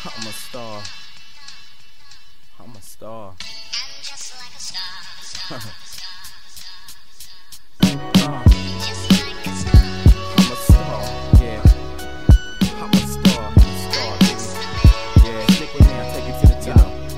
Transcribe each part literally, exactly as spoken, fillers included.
I'm a star. I'm a star. And just like a star, star, uh, just like a star. I'm a star, yeah. I'm a star, I'm a star, baby. Yeah, stick with me, I'll take you to the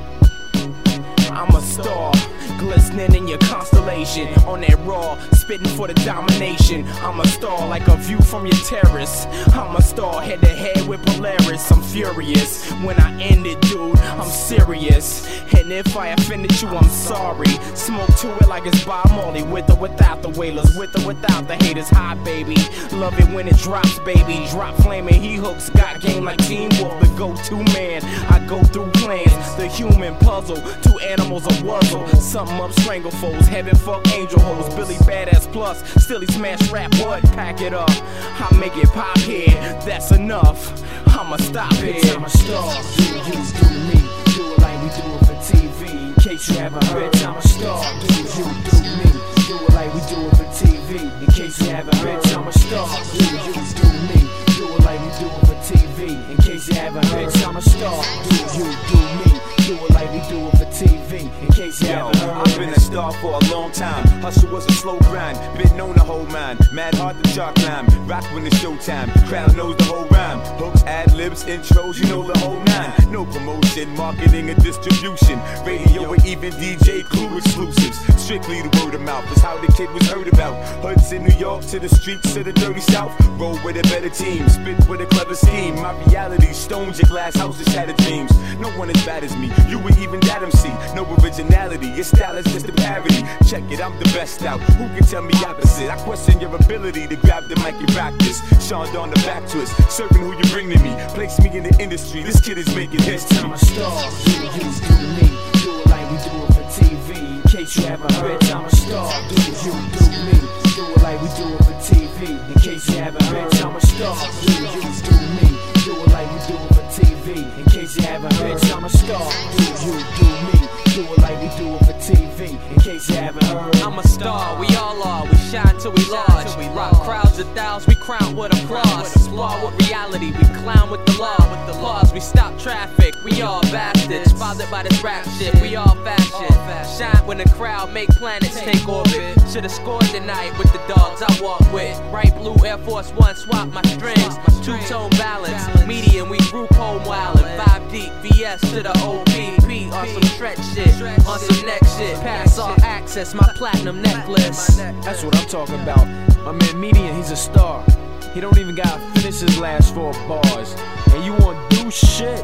top. I'm a star, glistening in your constellation. On that raw, spitting for the domination. I'm a star like a view from your terrace. I'm a star head to head with Polaris. I'm furious when I end it, dude. I'm serious. And if I offended you, I'm sorry. Smoke to it like it's Bob Marley. With or without the wailers, with or without the haters. Hot, baby. Love it when it drops, baby. Drop flaming, he hooks. Got game like Teamwork, the go-to man. I go through plans, the human puzzle. Two animals a wuzzle. Something up, strangle foes. Heaven fuck angel hoes. Billy Badass plus. Still he smash rap, what? Pack it up. I make it pop here. That's enough. I'ma stop here. I'm a star. Do you, do me. Do it like we do it for T V. In case you haven't heard, I'm a star. Do you, do me. Do it like we do it for T V. In case you haven't heard, I'm a star. Do you, do me. Do it like we do it for T V. In case you haven't heard, I'm a star. Do you, do me. Do it like we do it for T V. In case you haven't heard. I've been a star for a long time. Hustle was a slow grind. Been known the whole man. Mad hard to chalk climb. Rock when it's showtime. Crowd knows the whole rhyme. Hooks, ad libs, intros, you know the whole nine. No promotion, marketing, or distribution. Radio or even D J Clue exclusives. Strictly the word of mouth is how the kid was heard about. Hoods in New York to the streets of the dirty South. Roll with a better team. Spit with a clever scheme. My reality stones your glass house to shatter dreams. No one as bad as me. You were even that M C. No originality. Your style is just a parody. Check it, I'm the best out. Who can tell me opposite? I question your ability to grab the mic and rock this. Sean on the back twist. Serving who you bring to me. Place me in the industry. This kid is making history. I'm a star. Do you, do me. Do it like we do it for T V. In case you haven't heard, I'm a star. Do you, do me. Do it like we do it for T V. In case you haven't heard, I'm a star. Do you, do me. Do it like we do it for T V. In case you haven't heard, I'm a star. Do you, do me. Do it like we do it for T V. In case you haven't heard. I'm a star, we all are. We shine till we large. Rock crowds of thousands, we crown with applause. Spar with reality, we clown with the law. With the laws, we stop traffic. We all bastards, fathered by this rap shit. We all fashion. Shine when the crowd make planets take orbit. Should've scored tonight with the dogs I walk with. Bright blue Air Force One, swap my strings. Two-tone balance, median, we group home wildin'. Five deep, V S to the O P P on some stretch shit. On some next shit, pass all access, my platinum necklace. That's what I'm talking about. My man Median, he's a star. He don't even gotta finish his last four bars. And you wanna do shit?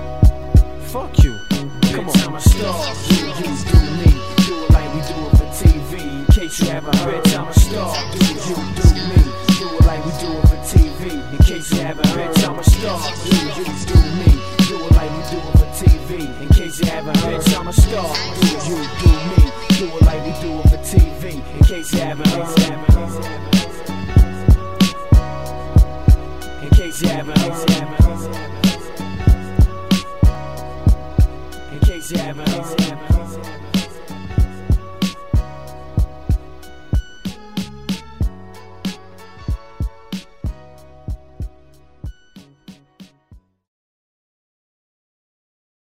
Fuck you. Come on. I'm a star. Do you, do me. Do it like we do it for T V. In case you haven't heard, I'm a star. Do you, do me. Do it like we do it for T V. In case you haven't heard, I'm a star. Do you, do me. Do it like we do it for T V. In case you haven't heard, I'm a star. Do you, do me. Do it like we do it for T V. In case you haven't heard. In case you haven't heard. In case you haven't heard.